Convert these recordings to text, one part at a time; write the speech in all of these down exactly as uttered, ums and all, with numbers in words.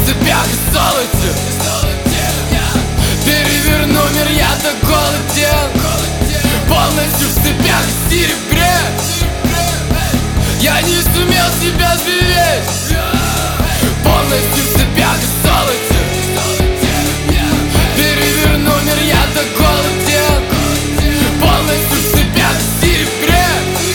в цепях и золоте. Переверну мир, я так голоден. Полностью в цепях и серебре. Я не сумел себя сберечь. Полностью в цепях и золоте. Переверну мир, я так голоден. Полностью в цепях и серебре.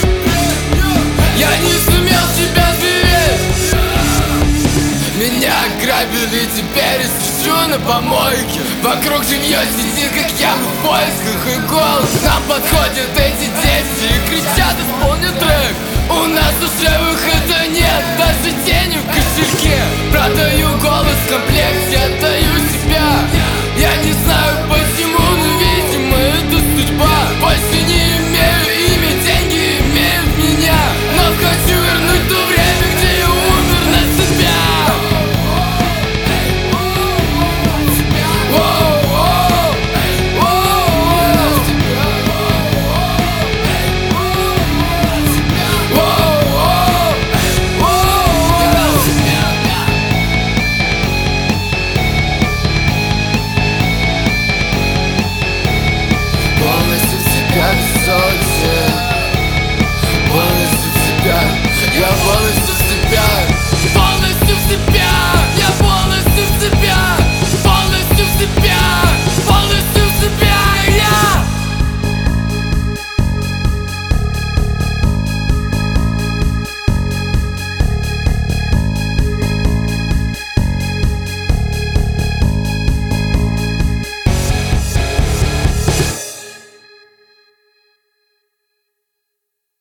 Я не сумел себя сберечь. Меня ограбили, теперь я сижу на помойке. Вокруг жилье сидит, как я в поисках и голод. Нам подходят эти дети и кричат: исполни трек. У нас уже выхода нет, даже тени в кошельке. Продаю голос в комплекте